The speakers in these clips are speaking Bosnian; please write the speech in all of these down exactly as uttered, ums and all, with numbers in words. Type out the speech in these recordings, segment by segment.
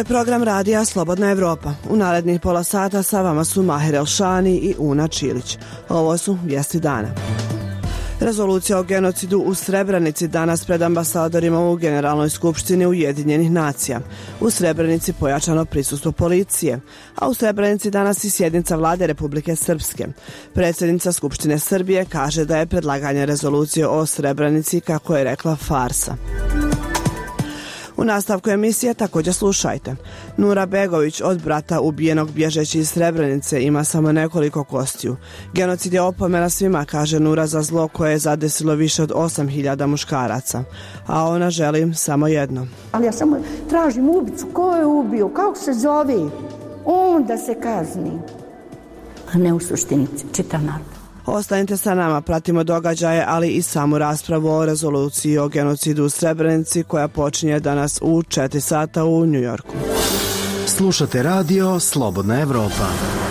je program radija Slobodna Evropa. U narednih pola sata sa vama su Maher Elšani i Una Čilić. Ovo su vijesti dana. Rezolucija o genocidu u Srebrenici danas pred ambasadorima u Generalnoj skupštini Ujedinjenih nacija. U Srebrenici pojačano prisustvo policije, a u Srebrenici danas i sjednica vlade Republike Srpske. Predsjednica Skupštine Srbije kaže da je predlaganje rezolucije o Srebrenici, kako je rekla, farsa. U nastavku emisije također slušajte. Nura Begović od brata ubijenog bježeći iz Srebrenice ima samo nekoliko kostiju. Genocid je opomena svima, kaže Nura, za zlo koje je zadesilo više od osam hiljada muškaraca. A ona želi samo jedno. Ali ja samo tražim ubicu. Ko je ubio? Kako se zove? On da se kazni. A ne u suštini čitav narod. Ostanite sa nama, pratimo događaje, ali i samu raspravu o rezoluciji o genocidu u Srebrenici koja počinje danas u četiri sata u Njujorku. Slušate radio Slobodna Evropa.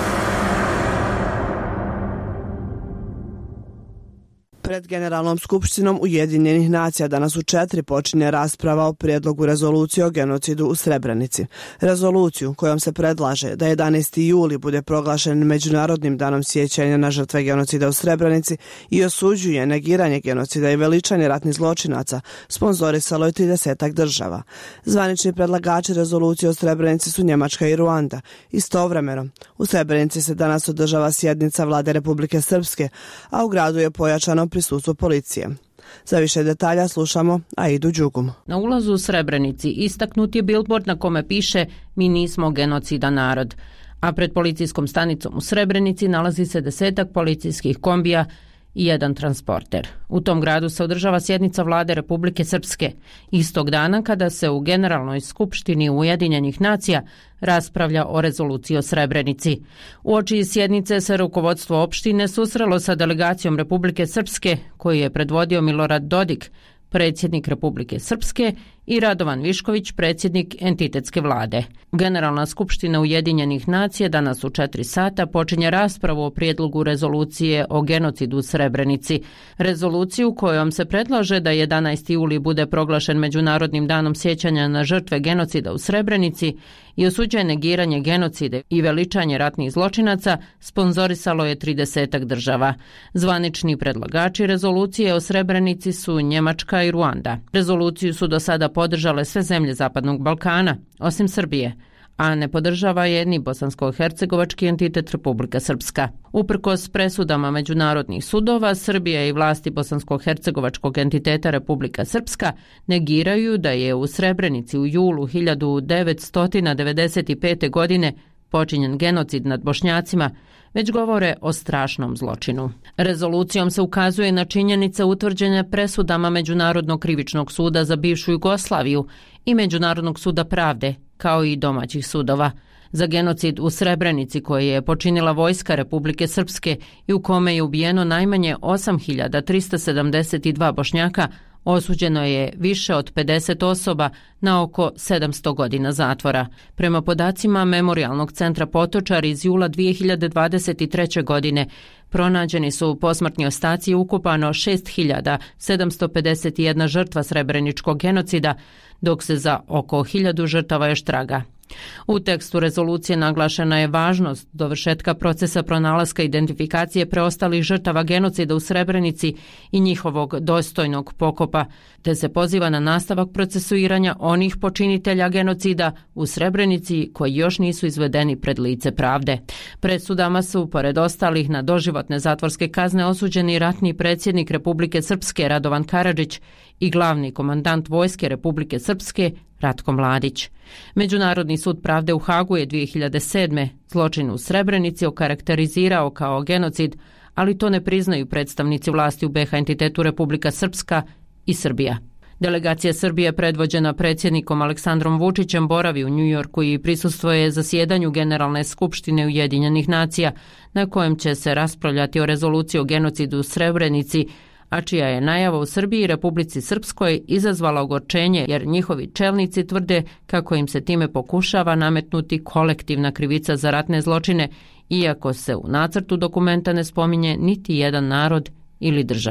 Pred Generalnom skupštinom Ujedinjenih nacija danas u četiri počinje rasprava o prijedlogu rezolucije o genocidu u Srebrenici. Rezoluciju kojom se predlaže da jedanaesti juli bude proglašen Međunarodnim danom sjećanja na žrtve genocida u Srebrenici i osuđuje negiranje genocida i veličanje ratnih zločinaca, sponzorisalo je tridesetak država. Zvanični predlagači rezolucije o Srebrenici su Njemačka i Ruanda. Istovremeno, u Srebrenici se danas održava sjednica vlade Republike Srpske, a u gradu je pojačano prisustvo policije. Za više detalja slušamo Aidu Đugum. Na ulazu u Srebrenici istaknut je bilbord na kome piše "Mi nismo genocidan narod", a pred policijskom stanicom u Srebrenici nalazi se desetak policijskih kombija i jedan transporter. U tom gradu se održava sjednica vlade Republike Srpske, istog dana kada se u Generalnoj skupštini Ujedinjenih nacija raspravlja o rezoluciji o Srebrenici. Uoči sjednice se rukovodstvo opštine susrelo sa delegacijom Republike Srpske, koju je predvodio Milorad Dodik, predsjednik Republike Srpske, i Radovan Višković, predsjednik entitetske vlade. Generalna skupština Ujedinjenih nacija danas u četiri sata počinje raspravu o prijedlogu rezolucije o genocidu u Srebrenici. Rezoluciju kojom se predlaže da jedanaesti juli bude proglašen Međunarodnim danom sjećanja na žrtve genocida u Srebrenici i osuđuje negiranje genocida i veličanje ratnih zločinaca, sponzorisalo je tridesetak država. Zvanični predlagači rezolucije o Srebrenici su Njemačka i Ruanda. Rezoluciju su do sada podržale sve zemlje Zapadnog Balkana, osim Srbije, a ne podržava je ni bosansko-hercegovački entitet Republika Srpska. Uprkos presudama međunarodnih sudova, Srbija i vlasti bosansko-hercegovačkog entiteta Republika Srpska negiraju da je u Srebrenici u julu hiljadu devetsto devedeset pete. godine počinjen genocid nad Bošnjacima, već govore o strašnom zločinu. Rezolucijom se ukazuje na činjenice utvrđene presudama Međunarodnog krivičnog suda za bivšu Jugoslaviju i Međunarodnog suda pravde, kao i domaćih sudova. Za genocid u Srebrenici koji je počinila vojska Republike Srpske i u kome je ubijeno najmanje osam hiljada trista sedamdeset dva Bošnjaka, osuđeno je više od pedeset osoba na oko sedamsto godina zatvora. Prema podacima Memorijalnog centra Potočar iz jula dvije hiljade dvadeset treće. godine pronađeni su posmrtni ostaci i ukupano šest hiljada sedamsto pedeset jedna žrtva srebreničkog genocida, dok se za oko hiljadu žrtava još traga. U tekstu rezolucije naglašena je važnost dovršetka procesa pronalaska identifikacije preostalih žrtava genocida u Srebrenici i njihovog dostojnog pokopa, te se poziva na nastavak procesuiranja onih počinitelja genocida u Srebrenici koji još nisu izvedeni pred lice pravde. Presudama su, pored ostalih, na doživotne zatvorske kazne osuđeni ratni predsjednik Republike Srpske Radovan Karadžić i glavni komandant vojske Republike Srpske Ratko Mladić. Međunarodni sud pravde u Hagu je dvije hiljade sedme. zločin u Srebrenici okarakterizirao kao genocid, ali to ne priznaju predstavnici vlasti u be ha entitetu Republika Srpska i Srbija. Delegacija Srbije predvođena predsjednikom Aleksandrom Vučićem boravi u Njujorku i prisustvuje zasjedanju Generalne skupštine Ujedinjenih nacija, na kojem će se raspravljati o rezoluciji o genocidu u Srebrenici, a čija je najava u Srbiji i Republici Srpskoj izazvala ogorčenje jer njihovi čelnici tvrde kako im se time pokušava nametnuti kolektivna krivica za ratne zločine, iako se u nacrtu dokumenta ne spominje niti jedan narod ili država.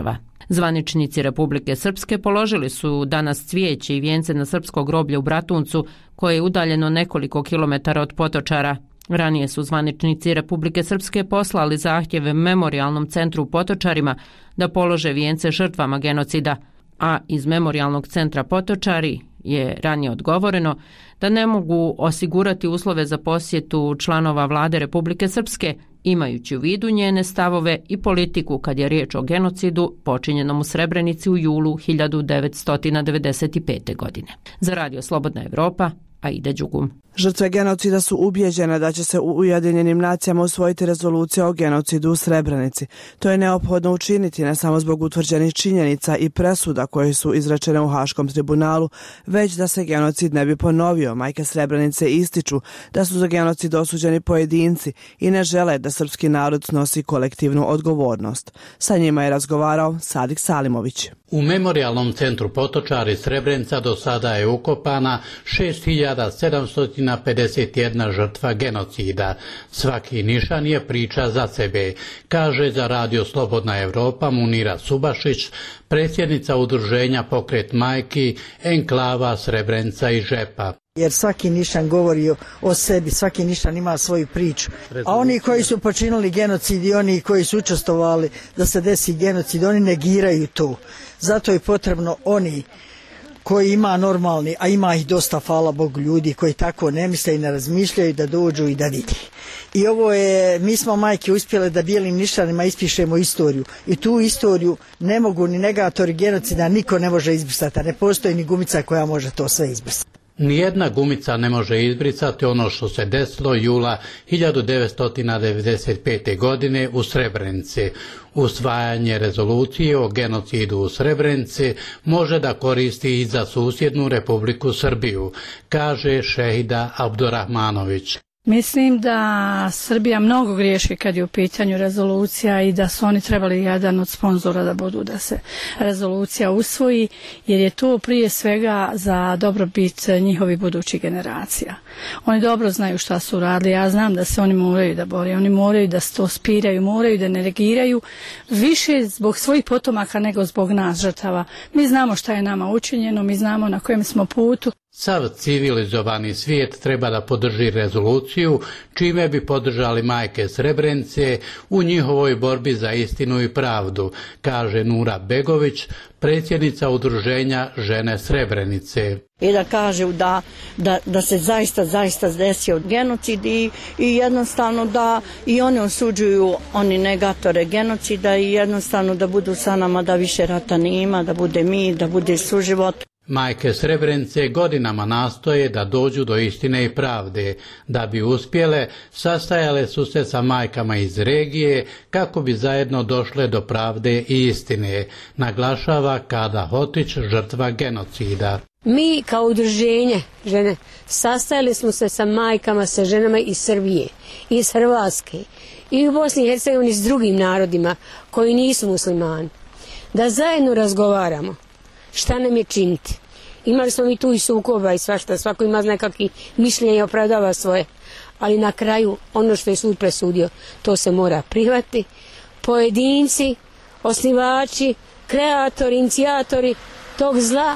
Zvaničnici Republike Srpske položili su danas cvijeće i vijence na srpsko groblje u Bratuncu, koje je udaljeno nekoliko kilometara od Potočara. Ranije su zvaničnici Republike Srpske poslali zahtjeve Memorijalnom centru u Potočarima da polože vijence žrtvama genocida, a iz Memorijalnog centra Potočari je ranije odgovoreno da ne mogu osigurati uslove za posjetu članova vlade Republike Srpske, imajući u vidu njene stavove i politiku kad je riječ o genocidu počinjenom u Srebrenici u julu hiljadu devetsto devedeset pete. godine. Za Radio Slobodna Evropa, Aida Đugum. Žrtve genocida su ubijeđene da će se u Ujedinjenim nacijama usvojiti rezolucija o genocidu u Srebrenici. To je neophodno učiniti ne samo zbog utvrđenih činjenica i presuda koje su izrečene u Haškom tribunalu, već da se genocid ne bi ponovio. Majke Srebrenice ističu da su za genocid osuđeni pojedinci i ne žele da srpski narod snosi kolektivnu odgovornost. Sa njima je razgovarao Sadik Salimović. U Memorijalnom centru Potočari Srebrenica do sada je ukopana šest hiljada sedamsto pedeset jedna žrtva genocida. Svaki nišan je priča za sebe, kaže za Radio Slobodna Evropa Munira Subašić, predsjednica udruženja Pokret majki, enklava Srebrenica i Žepa. Jer svaki nišan govori o sebi, svaki nišan ima svoju priču. A oni koji su počinili genocid i oni koji su učestvovali da se desi genocid, oni negiraju to. Zato je potrebno oni koji ima normalni, a ima ih dosta, hvala Bogu, ljudi koji tako ne misle i ne razmišljaju, da dođu i da vidi. I ovo je, mi smo majke uspjele da bijelim nišanima ispišemo istoriju. I tu istoriju ne mogu ni negatori genocida, niko ne može izbrisati, a ne postoji ni gumica koja može to sve izbrisati. Nijedna gumica ne može izbrisati ono što se desilo jula hiljadu devetsto devedeset pete. godine u Srebrenici. Usvajanje rezolucije o genocidu u Srebrenici može da koristi i za susjednu Republiku Srbiju, kaže Šehida Abdurahmanović. Mislim da Srbija mnogo griješi kad je u pitanju rezolucija i da su oni trebali jedan od sponzora da budu da se rezolucija usvoji, jer je to prije svega za dobrobit njihovih budućih generacija. Oni dobro znaju šta su radili, ja znam da se oni moraju da bore, oni moraju da to spiraju, moraju da ne negiraju, više zbog svojih potomaka nego zbog nas žrtava. Mi znamo šta je nama učinjeno, mi znamo na kojem smo putu. Sav civilizovani svijet treba da podrži rezoluciju, čime bi podržali majke Srebrenice u njihovoj borbi za istinu i pravdu, kaže Nura Begović, predsjednica udruženja Žene Srebrenice. I da kažu da, da, da se zaista, zaista desio genocid i, i jednostavno da i oni osuđuju oni negatore genocida i jednostavno da budu sa nama, da više rata nema, da bude mir, da bude suživot. Majke Srebrenice godinama nastoje da dođu do istine i pravde. Da bi uspjele, sastajale su se sa majkama iz regije kako bi zajedno došle do pravde i istine, naglašava Kada Hotić, žrtva genocida. Mi kao udruženje žene sastajali smo se sa majkama, sa ženama iz Srbije, iz Hrvatske i u Bosni i Hercegovini s drugim narodima koji nisu muslimani. Da zajedno razgovaramo šta nam je činiti. Imali smo mi tu i sukoba i svašta, svako ima nekakvi mišljenja i opravdava svoje, ali na kraju ono što je sud presudio, to se mora prihvatiti. Pojedinci, osnivači, kreatori, inicijatori tog zla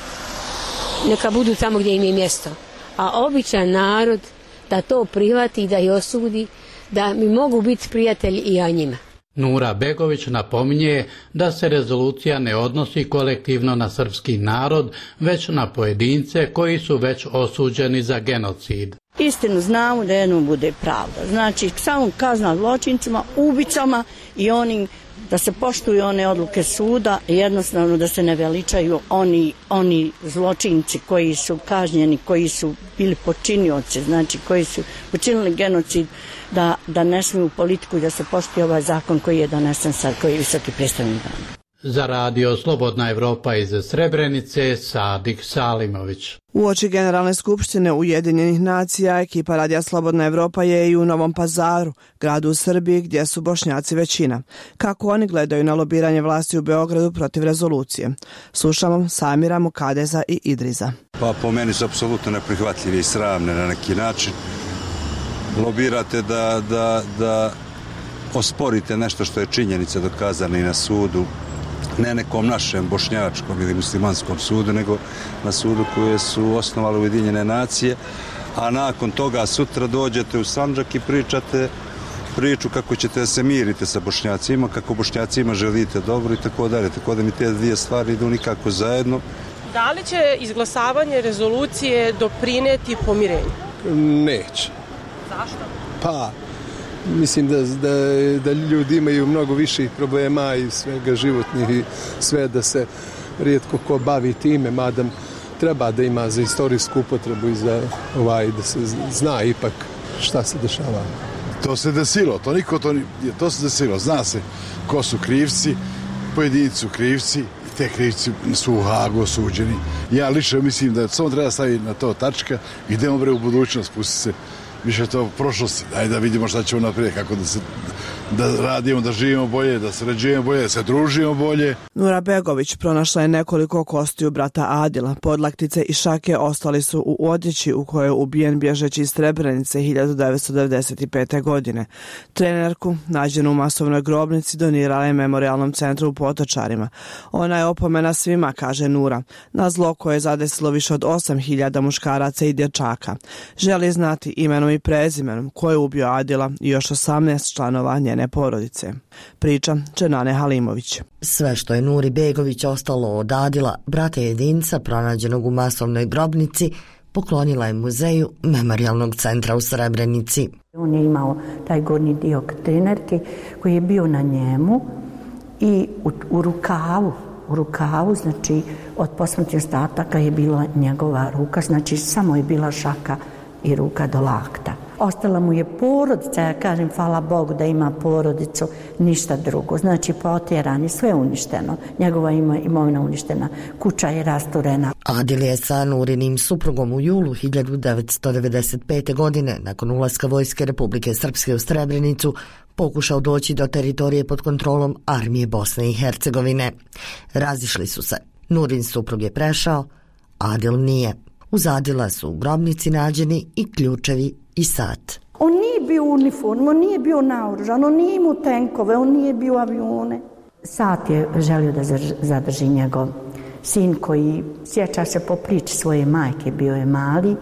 neka budu tamo gdje im je mjesto, a običan narod da to prihvati i da ih osudi, da mi mogu biti prijatelji i ja njima. Nura Begović napominje da se rezolucija ne odnosi kolektivno na srpski narod, već na pojedince koji su već osuđeni za genocid. Istinu znamo da jednom bude pravda. Znači, samo kazna zločincima, ubicama i onim da se poštuju one odluke suda i jednostavno da se ne veličaju oni, oni zločinci koji su kažnjeni, koji su bili počinioci, znači koji su počinili genocid, da, da ne smiju u politiku i da se poštuje ovaj zakon koji je donesen sad, koji je visoki predstavnik dana. Za Radio Slobodna Evropa iz Srebrenice, Sadik Salimović. Uoči Generalne skupštine Ujedinjenih nacija, ekipa Radija Slobodna Evropa je i u Novom Pazaru, gradu u Srbiji gdje su Bošnjaci većina. Kako oni gledaju na lobiranje vlasti u Beogradu protiv rezolucije? Slušamo Samira, Mukadeza i Idriza. Pa po meni su apsolutno neprihvatljive i sramne na neki način. Lobirate da, da, da osporite nešto što je činjenica dokazana i na sudu. ne nekom našem bošnjačkom ili muslimanskom sudu, nego na sudu koje su osnovale Ujedinjene nacije, a nakon toga sutra dođete u Sandžak i pričate priču kako ćete se miriti sa Bošnjacima, kako Bošnjacima želite dobro i tako dalje. Tako da mi te dvije stvari idu nikako zajedno. Da li će izglasavanje rezolucije doprineti pomirenju? Neće. Zašto? Pa, mislim da, da, da ljudi imaju mnogo viših problema i svega životnih i sve, da se rijetko ko bavi time, mada treba da ima za istorijsku upotrebu i za ovaj, da se zna ipak šta se dešava. To se desilo, to niko to, to se desilo, zna se ko su krivci, pojedinci su krivci i te krivci su u Hagu osuđeni. Ja lično mislim da samo treba staviti na to tačka i idemo bre u budućnost, pusti se više to u prošlosti, daj da vidimo šta ćemo naprijed, kako da se da radimo, da živimo bolje, da sređujemo bolje, da se družimo bolje. Nura Begović pronašla je nekoliko kostiju brata Adila. Podlaktice i šake ostali su u odjeći u kojoj je ubijen bježeći iz Srebrenice hiljadu devetsto devedeset pete. godine. Trenerku, nađenu u masovnoj grobnici, donirala je Memorijalnom centru u Potočarima. Ona je opomena svima, kaže Nura, na zlo koje je zadesilo više od osam hiljada muškaraca i dječaka. Želi znati imenom i prezimenom ko je ubio Adila i još osamnaest članova njene porodice. Priča Čenane Halimović. Sve što je Nuri Begović ostalo od Adila, brata jedinca pronađenog u masovnoj grobnici, poklonila je muzeju Memorijalnog centra u Srebrenici. On je imao taj gornji dio trenerke koji je bio na njemu i u, u rukavu, u rukavu, znači od posmrtnih ostataka je bila njegova ruka, znači samo je bila šaka i ruka do lakta. Ostala mu je porodica, ja kažem hvala Bogu da ima porodicu, ništa drugo. Znači potjeran i sve uništeno. Njegova ima, imovina uništena, kuća je rasturena. Adil je sa Nurinim suprugom u julu hiljadu devetsto devedeset pete. godine, nakon ulaska vojske Republike Srpske u Srebrenicu, pokušao doći do teritorije pod kontrolom armije Bosne i Hercegovine. Razišli su se. Nurin suprug je prešao, Adil nije. Uz Adila su u grobnici nađeni i ključevi i sat. On nije bio u uniformu, on nije bio naoružan, on nije imao tenkove, on nije bio avione. Sat je želio da zadrži njegov sin koji sjeća se po priči svoje majke, bio je mali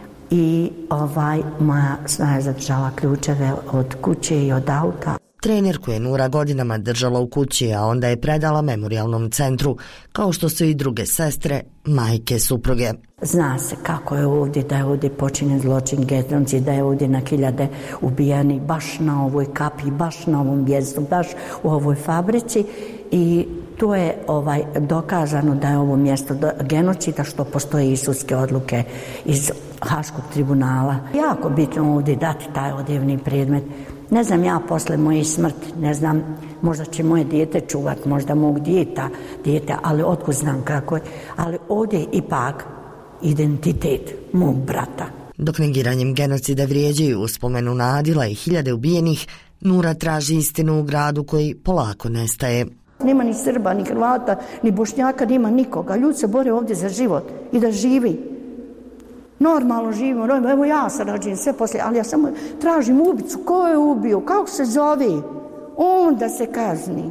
i ovaj, moja snaga je zadržala ključeve od kuće i od auta. Trenerku je Nura godinama držala u kući, a onda je predala Memorijalnom centru, kao što su i druge sestre, majke, supruge. Zna se kako je ovdje, da je ovdje počinjen zločin, genocid, da je ovdje na hiljade ubijani baš na ovoj kapi, baš na ovom mjestu, baš u ovoj fabrici i to je ovaj dokazano da je ovo mjesto genocida, što postoje i sudske odluke iz Haškog tribunala. Jako bitno ovdje dati taj odjevni predmet. Ne znam ja posle moje smrti, ne znam, možda će moje dijete čuvat, možda mog dijeta, dijete, ali otkud znam kako je. Ali ovdje je ipak identitet mog brata. Dok negiranjem genocida vrijeđaju uspomenu na Adila i hiljade ubijenih, Nura traži istinu u gradu koji polako nestaje. Nema ni Srba, ni Hrvata, ni Bošnjaka, nema nikoga. Ljudi se bore ovdje za život i da živi. Normalno živimo, evo ja sam rađen sve poslije, ali ja samo tražim ubicu, ko je ubio, kako se zove, onda se kazni,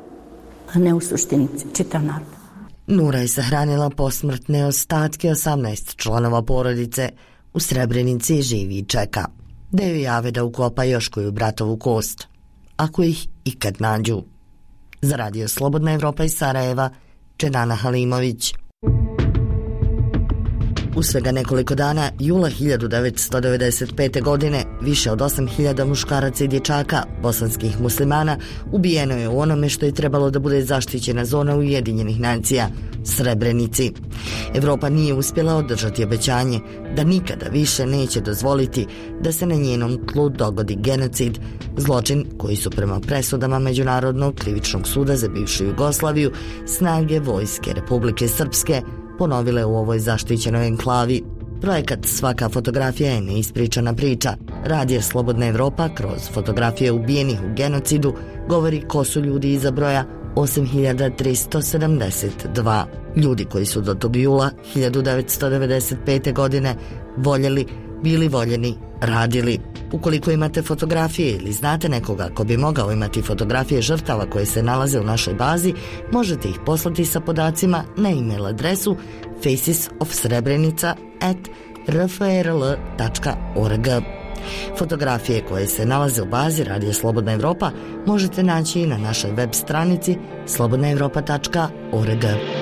a ne u suštini čitav narod. Nura je sahranila posmrtne ostatke osamnaest članova porodice, u Srebrenici živi i čeka, da joj jave da ukopa još koju bratovu kost, ako ih ikad nađu. Za Radio Slobodna Evropa iz Sarajeva, Čenana Halimović. U svega nekoliko dana, jula hiljadu devetsto devedeset pete. godine, više od osam hiljada muškaraca i dječaka, bosanskih muslimana, ubijeno je u onome što je trebalo da bude zaštićena zona Ujedinjenih nacija, Srebrenici. Evropa nije uspjela održati obećanje da nikada više neće dozvoliti da se na njenom tlu dogodi genocid, zločin koji su prema presudama Međunarodnog krivičnog suda za bivšu Jugoslaviju snage vojske Republike Srpske ponovile u ovoj zaštićenoj enklavi. Projekat Svaka fotografija je neispričana priča. Radio Slobodna Evropa kroz fotografije ubijenih u genocidu govori ko su ljudi iza broja osam hiljada tristo sedamdeset dva. Ljudi koji su do tog jula hiljadu devetsto devedeset pete. godine voljeli, bili voljeni, radili. Ukoliko imate fotografije ili znate nekoga ko bi mogao imati fotografije žrtava koje se nalaze u našoj bazi, možete ih poslati sa podacima na e-mail adresu faces of srebrenica at r f r l tačka org. Fotografije koje se nalaze u bazi Radio Slobodna Evropa možete naći i na našoj web stranici slobodna evropa tačka org.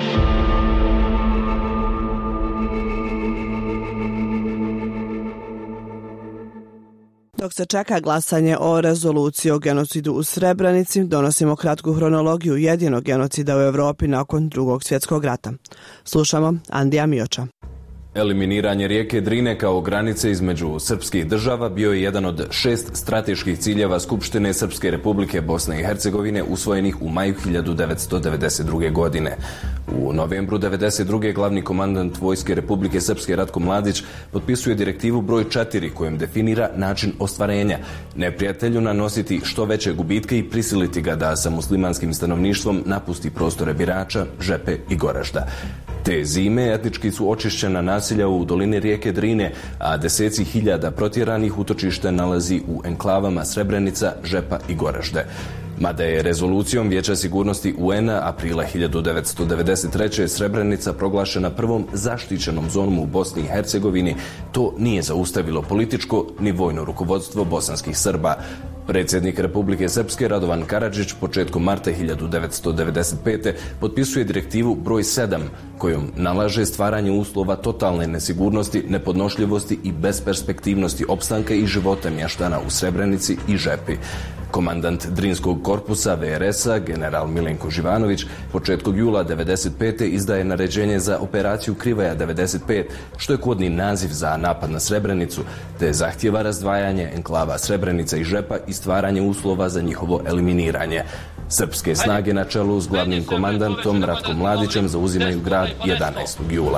Dok se čeka glasanje o rezoluciji o genocidu u Srebrenici, donosimo kratku hronologiju jedinog genocida u Evropi nakon Drugog svjetskog rata. Slušamo Andija Mioča. Eliminiranje rijeke Drine kao granice između srpskih država bio je jedan od šest strateških ciljeva Skupštine Srpske Republike Bosne i Hercegovine usvojenih u maju hiljadu devetsto devedeset druge. godine. U novembru devedeset druge. glavni komandant Vojske Republike Srpske Ratko Mladić potpisuje direktivu broj četiri kojom definira način ostvarenja, neprijatelju nanositi što veće gubitke i prisiliti ga da sa muslimanskim stanovništvom napusti prostore Birača, Žepe i Goražda. Te zime etnički su očišćena naselja u dolini rijeke Drine, a deseci hiljada protjeranih utočište nalazi u enklavama Srebrenica, Žepa i Goražde. Mada je rezolucijom Vijeća sigurnosti U N-a aprila hiljadu devetsto devedeset treće. Srebrenica proglašena prvom zaštićenom zonom u Bosni i Hercegovini, to nije zaustavilo političko ni vojno rukovodstvo bosanskih Srba. Predsjednik Republike Srpske Radovan Karadžić početkom marta hiljadu devetsto devedeset pete. potpisuje direktivu broj sedam kojom nalaže stvaranje uslova totalne nesigurnosti, nepodnošljivosti i besperspektivnosti opstanka i života mještana u Srebrenici i Žepi. Komandant Drinskog korpusa V R S-a, general Milenko Živanović, početkom jula devedeset pete. izdaje naređenje za operaciju Krivaja devedeset pet, što je kodni naziv za napad na Srebrenicu, te zahtjeva razdvajanje enklava Srebrenica i Žepa i stvaranje uslova za njihovo eliminiranje. Srpske snage na čelu s glavnim komandantom Ratkom Mladićem zauzimaju grad jedanaestog jula.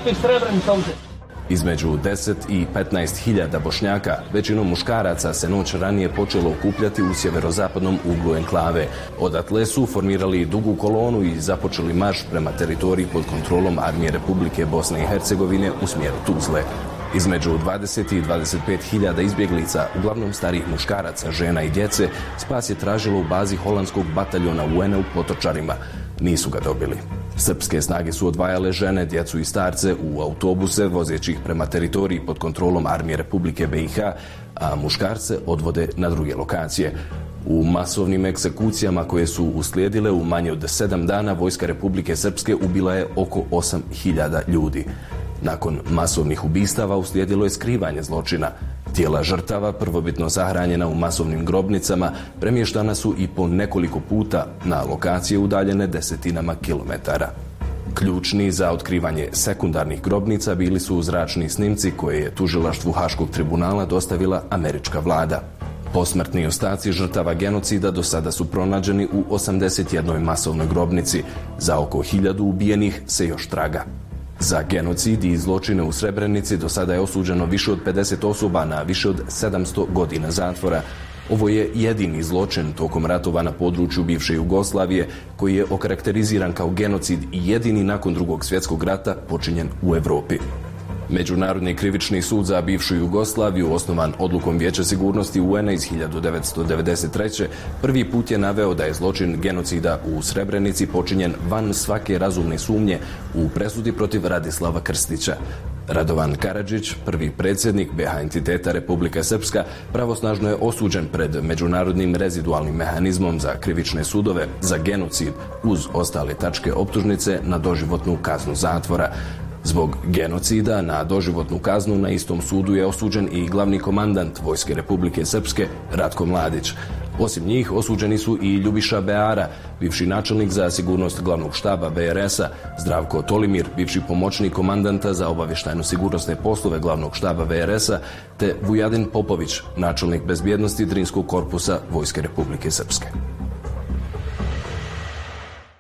Između deset i petnaest hiljada Bošnjaka, većinom muškaraca, se noć ranije počelo okupljati u sjeverozapadnom uglu enklave. Odatle su formirali dugu kolonu i započeli marš prema teritoriji pod kontrolom Armije Republike Bosne i Hercegovine u smjeru Tuzle. Između dvadeset i dvadeset pet hiljada izbjeglica, uglavnom starijih muškaraca, žena i djece, spas je tražilo u bazi holandskog bataljona U N-a u Potočarima. Nisu ga dobili. Srpske snage su odvajale žene, djecu i starce u autobuse vozeći ih prema teritoriji pod kontrolom Armije Republike B i H, a muškarce odvode na druge lokacije. U masovnim egzekucijama koje su uslijedile u manje od sedam dana Vojska Republike Srpske ubila je oko osam hiljada ljudi. Nakon masovnih ubistava uslijedilo je skrivanje zločina. Tijela žrtava, prvobitno sahranjena u masovnim grobnicama, premještana su i po nekoliko puta na lokacije udaljene desetinama kilometara. Ključni za otkrivanje sekundarnih grobnica bili su zračni snimci koje je tužilaštvu Haškog tribunala dostavila američka vlada. Posmrtni ostaci žrtava genocida do sada su pronađeni u osamdeset jednoj masovnoj grobnici. Za oko hiljadu ubijenih se još traga. Za genocid i zločine u Srebrenici do sada je osuđeno više od pedeset osoba na više od sedamsto godina zatvora. Ovo je jedini zločin tokom ratova na području bivše Jugoslavije koji je okarakteriziran kao genocid i jedini nakon Drugog svjetskog rata počinjen u Europi. Međunarodni krivični sud za bivšu Jugoslaviju, osnovan odlukom Vijeća sigurnosti U N-a iz hiljadu devetsto devedeset treće. prvi put je naveo da je zločin genocida u Srebrenici počinjen van svake razumne sumnje u presudi protiv Radislava Krstića. Radovan Karadžić, prvi predsjednik B H entiteta Republika Srpska, pravosnažno je osuđen pred Međunarodnim rezidualnim mehanizmom za krivične sudove za genocid uz ostale tačke optužnice na doživotnu kaznu zatvora. Zbog genocida na doživotnu kaznu na istom sudu je osuđen i glavni komandant Vojske Republike Srpske Ratko Mladić. Osim njih osuđeni su i Ljubiša Beara, bivši načelnik za sigurnost glavnog štaba B R S-a, Zdravko Tolimir, bivši pomoćnik komandanta za obavještajno-sigurnosne poslove glavnog štaba B R S-a, te Vujadin Popović, načelnik bezbjednosti Drinskog korpusa Vojske Republike Srpske. U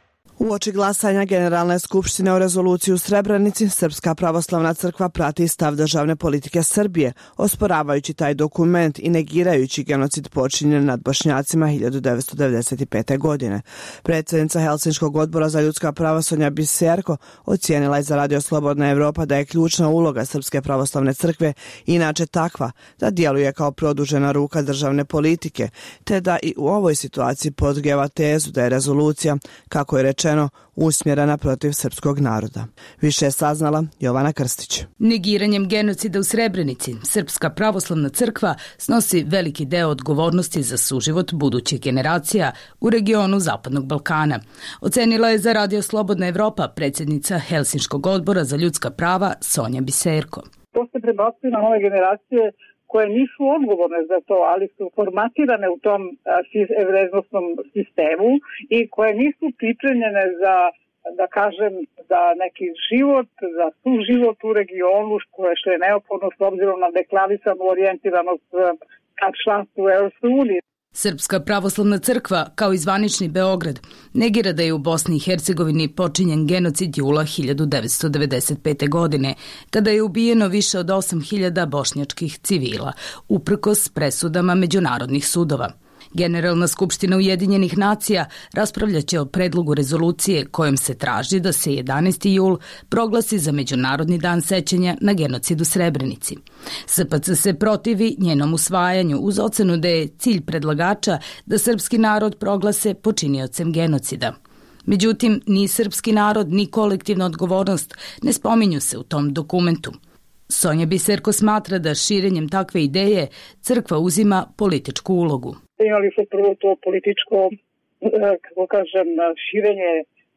Uoči glasanja Generalne skupštine o rezoluciji u Srebrenici, Srpska pravoslavna crkva prati stav državne politike Srbije, osporavajući taj dokument i negirajući genocid počinjen nad Bošnjacima hiljadu devetsto devedeset pete. godine. Predsjednica Helsinškog odbora za ljudska prava Sonja Biserko ocijenila je za Radio Slobodna Evropa da je ključna uloga Srpske pravoslavne crkve inače takva da djeluje kao produžena ruka državne politike, te da i u ovoj situaciji podgrijeva tezu da je rezolucija, kako je rečeno, usmjerena protiv srpskog naroda. Više je saznala Jovana Krstić. Negiranjem genocida u Srebrenici, Srpska pravoslavna crkva snosi veliki deo odgovornosti za suživot budućih generacija u regionu Zapadnog Balkana. Ocenila je za Radio Slobodna Evropa predsjednica Helsinškog odbora za ljudska prava Sonja Biserko. To se prebacuje na nove generacije koje nisu odgovorne za to, ali su formatirane u tom vrednostnom sistemu i koje nisu pripremljene za, da kažem, za neki život, za suživot u regionu, što je neophodno s obzirom na deklarisanu orijentiranost ka članstvu u Europskoj uniji. Srpska pravoslavna crkva, kao i zvanični Beograd, negira da je u Bosni i Hercegovini počinjen genocid jula hiljadu devetsto devedeset pete. godine, kada je ubijeno više od osam hiljada bošnjačkih civila, uprkos presudama međunarodnih sudova. Generalna skupština Ujedinjenih nacija raspravljaće o predlogu rezolucije kojom se traži da se jedanaesti jul proglasi za Međunarodni dan sećanja na genocid u Srebrenici. S P C se protivi njenom usvajanju uz ocenu da je cilj predlagača da srpski narod proglase počiniocem genocida. Međutim, ni srpski narod, ni kolektivna odgovornost ne spominju se u tom dokumentu. Sonja Biserko smatra da širenjem takve ideje crkva uzima političku ulogu. Imali su prvo to političko, kako kažem, širenje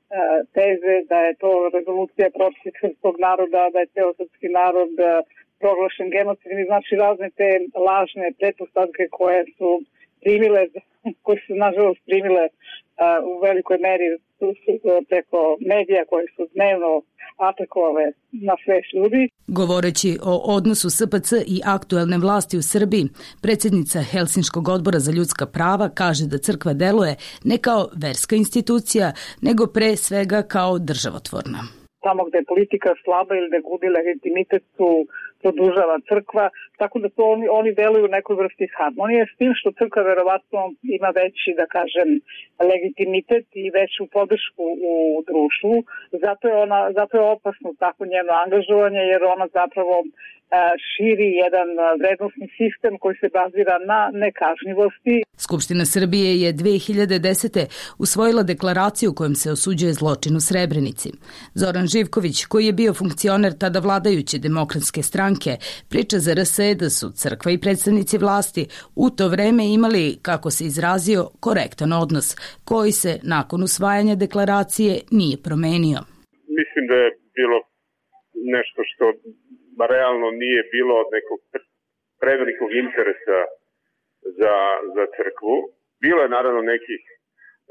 teze da je to rezolucija protiv srpskog naroda, da je ceo srpski narod proglašen genocidnim, znači razne te lažne pretpostavke koje su primile, koje su nažalost primile u velikoj meri preko medija koje su dnevno atakovale na sve ljudi. Govoreći o odnosu S P C i aktuelne vlasti u Srbiji, predsjednica Helsinškog odbora za ljudska prava kaže da crkva deluje ne kao verska institucija, nego pre svega kao državotvorna. Tamo gde je politika slaba ili da gubi legitimitet su produžava crkva, tako da to oni, oni deluju u nekoj vrsti harmonije, s tim što crkva verovatno ima veći, da kažem, legitimitet i veću podršku u društvu. Zato je, ona, zato je opasno tako njeno angažovanje, jer ona zapravo širi jedan vrednostni sistem koji se bazira na nekažnjivosti. Skupština Srbije je dve hiljade desete. usvojila deklaraciju kojom se osuđuje zločin u Srebrenici. Zoran Živković, koji je bio funkcioner tada vladajuće Demokratske stranke, priča za R S E da su crkva i predstavnici vlasti u to vreme imali, kako se izrazio, korektan odnos, koji se nakon usvajanja deklaracije nije promenio. Mislim da je bilo nešto što realno nije bilo od nekog prevelikog interesa za, za crkvu. Bilo je naravno nekih uh,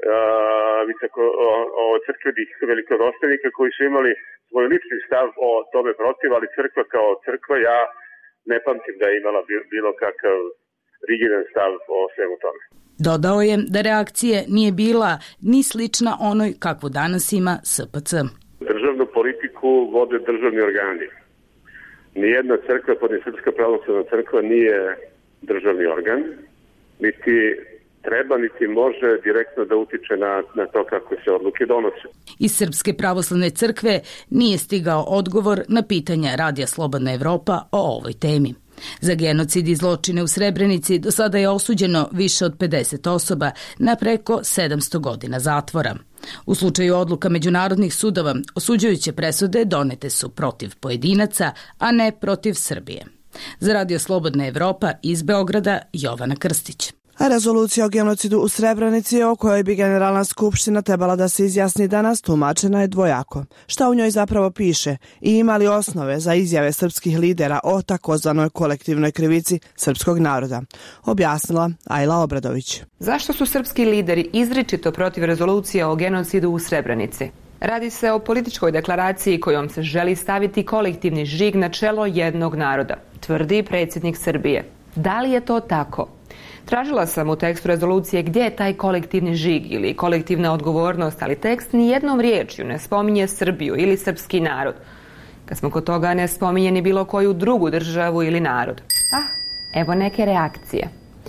visoko o, o crkvenih velikodostojnika koji su imali svoj lični stav o tome protiv, ali crkva kao crkva, ja ne pamtim da je imala bilo kakav rigidan stav o svemu tome. Dodao je da reakcija nije bila ni slična onoj kakvu danas ima S P C. Državnu politiku vode državni organi. Nijedna crkva, pa ni Srpska pravoslavna crkva nije državni organ, niti treba, niti može direktno da utiče na, na to kako se odluke donose. Iz Srpske pravoslavne crkve nije stigao odgovor na pitanja Radija Slobodna Evropa o ovoj temi. Za genocid i zločine u Srebrenici do sada je osuđeno više od pedeset osoba na preko sedamsto godina zatvora. U slučaju odluka međunarodnih sudova, osuđujuće presude donete su protiv pojedinaca, a ne protiv Srbije. Za Radio Slobodna Evropa iz Beograda, Jovana Krstić. A rezolucija o genocidu u Srebrenici, o kojoj bi Generalna skupština trebala da se izjasni danas, tumačena je dvojako. Šta u njoj zapravo piše i ima li osnove za izjave srpskih lidera o takozvanoj kolektivnoj krivici srpskog naroda? Objasnila Ajla Obradović. Zašto su srpski lideri izričito protiv rezolucije o genocidu u Srebrenici? Radi se o političkoj deklaraciji kojom se želi staviti kolektivni žig na čelo jednog naroda, tvrdi predsjednik Srbije. Da li je to tako? Tražila sam u tekstu rezolucije gdje je taj kolektivni žig ili kolektivna odgovornost, ali tekst ni jednom riječju ne spominje Srbiju ili srpski narod. Kad smo kod toga, ne spominje ni bilo koju drugu državu ili narod. Ah, evo neke reakcije.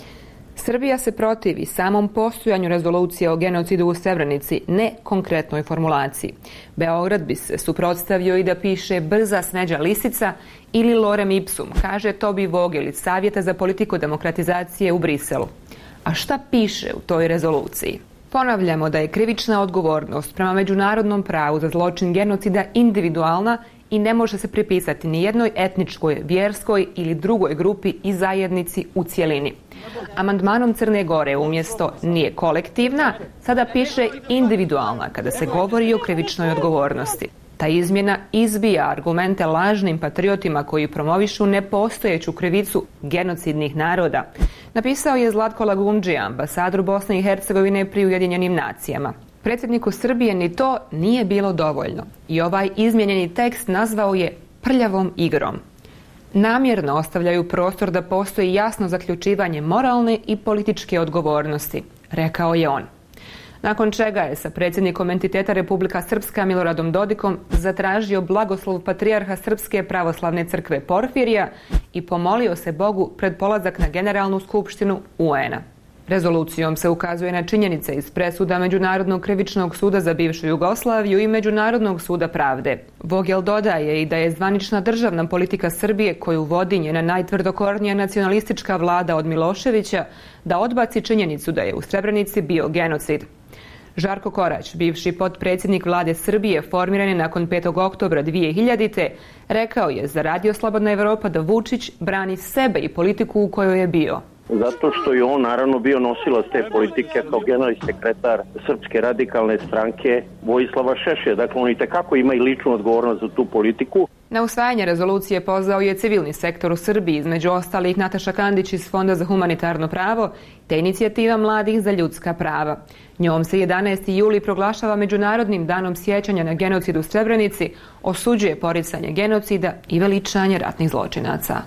Srbija se protivi samom postojanju rezolucije o genocidu u Srebrenici, ne konkretnoj formulaciji. Beograd bi se suprotstavio i da piše brza smeđa lisica ili lorem ipsum, kaže Tobi Vogel iz Savjeta za politiku demokratizacije u Briselu. A šta piše u toj rezoluciji? Ponavljamo da je krivična odgovornost prema međunarodnom pravu za zločin genocida individualna i ne može se pripisati ni jednoj etničkoj, vjerskoj ili drugoj grupi i zajednici u cjelini. Amandmanom Crne Gore umjesto nije kolektivna, sada piše individualna kada se govori o krivičnoj odgovornosti. Ta izmjena izbija argumente lažnim patriotima koji promovišu nepostojeću krivicu genocidnih naroda. Napisao je Zlatko Lagundžija, ambasador Bosne i Hercegovine pri Ujedinjenim nacijama. Predsjedniku Srbije ni to nije bilo dovoljno i ovaj izmijenjeni tekst nazvao je prljavom igrom. Namjerno ostavljaju prostor da postoji jasno zaključivanje moralne i političke odgovornosti, rekao je on. Nakon čega je sa predsjednikom entiteta Republika Srpska Miloradom Dodikom zatražio blagoslov patrijarha Srpske pravoslavne crkve Porfirija i pomolio se Bogu pred polazak na Generalnu skupštinu U N A. Rezolucijom se ukazuje na činjenice iz presuda Međunarodnog krivičnog suda za bivšu Jugoslaviju i Međunarodnog suda pravde. Vogel dodaje i da je zvanična državna politika Srbije koju vodi njena najtvrdokornija nacionalistička vlada od Miloševića da odbaci činjenicu da je u Srebrenici bio genocid. Žarko Korać, bivši potpredsjednik vlade Srbije, formiran je nakon petog oktobra dvije hiljadite. rekao je za Radio Slobodna Evropa da Vučić brani sebe i politiku u kojoj je bio. Zato što je on naravno bio nosilac te politike kao generalni sekretar Srpske radikalne stranke Vojislava Šešelja. Dakle, on i tekako ima i ličnu odgovornost za tu politiku. Na usvajanje rezolucije pozvao je civilni sektor u Srbiji, između ostalih Nataša Kandić iz Fonda za humanitarno pravo te inicijativa mladih za ljudska prava. Njom se jedanaesti juli proglašava Međunarodnim danom sjećanja na genocid u Srebrenici, osuđuje poricanje genocida i veličanje ratnih zločinaca.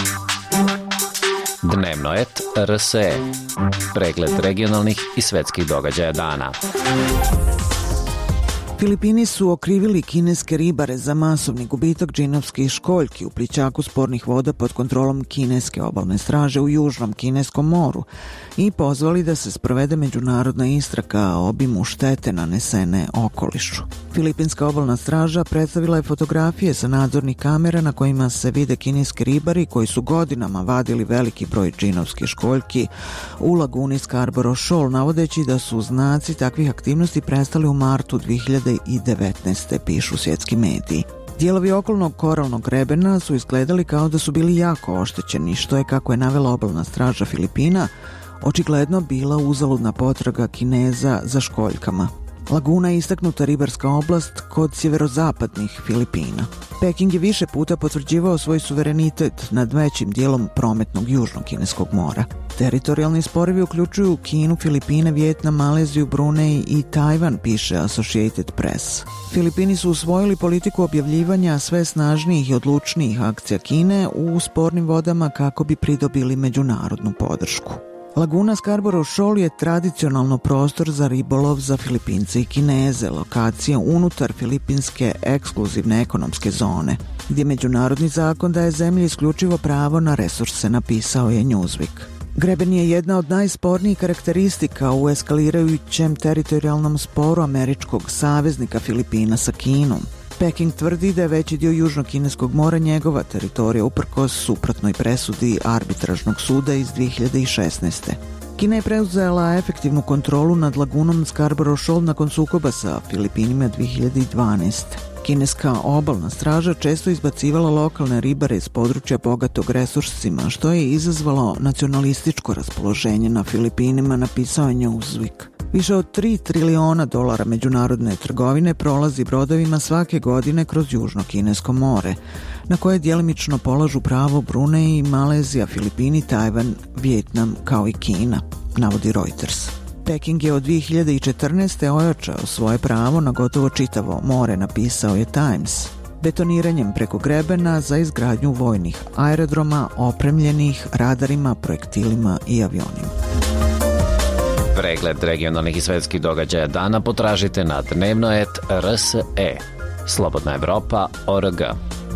Dnevno et R S E. Pregled regionalnih i svetskih događaja dana. Filipini su okrivili kineske ribare za masovni gubitak džinovskih školjki u plićaku spornih voda pod kontrolom kineske obalne straže u Južnom kineskom moru i pozvali da se sprovede međunarodna istraga o obimu štete nanesene okolišu. Filipinska obalna straža predstavila je fotografije sa nadzornih kamera na kojima se vide kineski ribari koji su godinama vadili veliki broj džinovskih školjki u laguni Scarborough Shoal, navodeći da su znaci takvih aktivnosti prestali u martu dvije hiljade devetnaeste. pišu svjetski mediji. Dijelovi okolnog koralnog grebena su izgledali kao da su bili jako oštećeni, što je, kako je navela obalna straža Filipina, očigledno bila uzaludna potraga Kineza za školjkama. Laguna je istaknuta ribarska oblast kod sjeverozapadnih Filipina. Peking je više puta potvrđivao svoj suverenitet nad većim dijelom prometnog južnog kineskog mora. Teritorijalni sporovi uključuju Kinu, Filipine, Vijetnam, Maleziju, Brunei i Tajvan, piše Associated Press. Filipini su usvojili politiku objavljivanja sve snažnijih i odlučnijih akcija Kine u spornim vodama kako bi pridobili međunarodnu podršku. Laguna Scarborough Shoal je tradicionalno prostor za ribolov za Filipince i Kineze, lokacija unutar filipinske ekskluzivne ekonomske zone, gdje međunarodni zakon daje zemlji isključivo pravo na resurse, napisao je Newsweek. Greben je jedna od najspornijih karakteristika u eskalirajućem teritorijalnom sporu američkog saveznika Filipina sa Kinom. Peking tvrdi da je veći dio Južnog kineskog mora njegova teritorija uprkos suprotnoj presudi arbitražnog suda iz dvije hiljade šesnaeste. Kina je preuzela efektivnu kontrolu nad lagunom Scarborough Shoal nakon sukoba sa Filipinima dvije hiljade dvanaeste. Kineska obalna straža često izbacivala lokalne ribare iz područja bogatog resursima, što je izazvalo nacionalističko raspoloženje na Filipinima, napisao je Newsweek. Više od tri triliona dolara međunarodne trgovine prolazi brodovima svake godine kroz Južno kinesko more, na koje djelimično polažu pravo Brunei, Malezija, Filipini, Tajvan, Vijetnam kao i Kina, navodi Reuters. Peking je od dvije hiljade četrnaeste. ojačao svoje pravo na gotovo čitavo more, napisao je Times. betoniranjem preko grebena za izgradnju vojnih aerodroma opremljenih radarima, projektilima i avionima. Pregled regionalnih i svetskih događaja dana potražite na dnevnoet R S E. Slobodna Evropa O R G.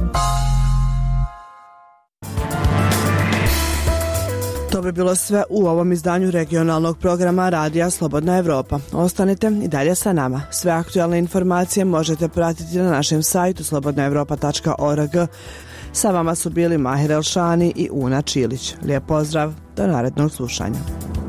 To bi bilo sve u ovom izdanju regionalnog programa Radija Slobodna Evropa. Ostanite i dalje sa nama. Sve aktualne informacije možete pratiti na našem sajtu slobodna evropa tačka org. Sa vama su bili Mahir Elšani i Una Čilić. Lijep pozdrav, do narednog slušanja.